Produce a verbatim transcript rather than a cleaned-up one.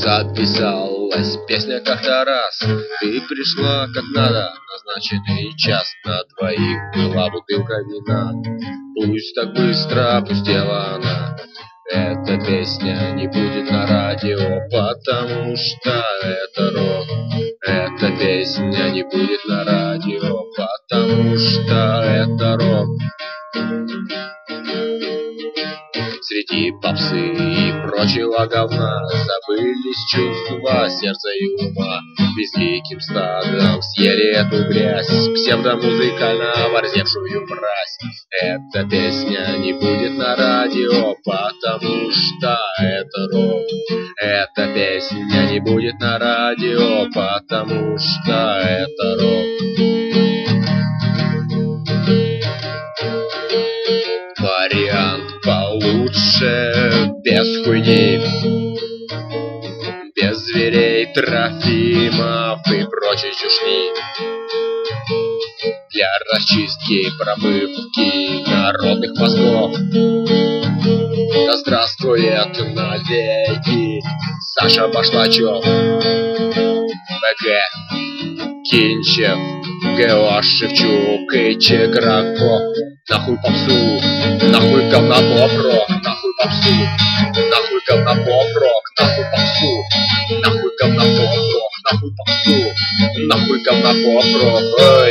Записалась песня как-то раз, ты пришла как надо, назначенный час. На двоих была бутылка вина, пусть так быстро опустела она. Эта песня не будет на радио, потому что это рок. Эта песня не будет на радио, потому что это рок. Среди попсы и прочего говна забылись чувства сердца и ума. Безликим стадом съели эту грязь, псевдомузыкально ворзевшую мразь. Эта песня не будет на радио, потому что это рок. Эта песня не будет на радио, потому что это рок. Вариант получше, без хуйни, без зверей, трофимов и прочей чушни. Для расчистки, промывки народных мозгов. Да здравствует навеки Саша Башлачев, БГ Кинчев, ГО Шевчук и Чекраков. Нахуй попсу, нахуй говна поп-рок, нахуй попсу, нахуй говна поп-рок, нахуй попсу, нахуй говна поп-рок, нахуй попсу, нахуй говна поп-рок.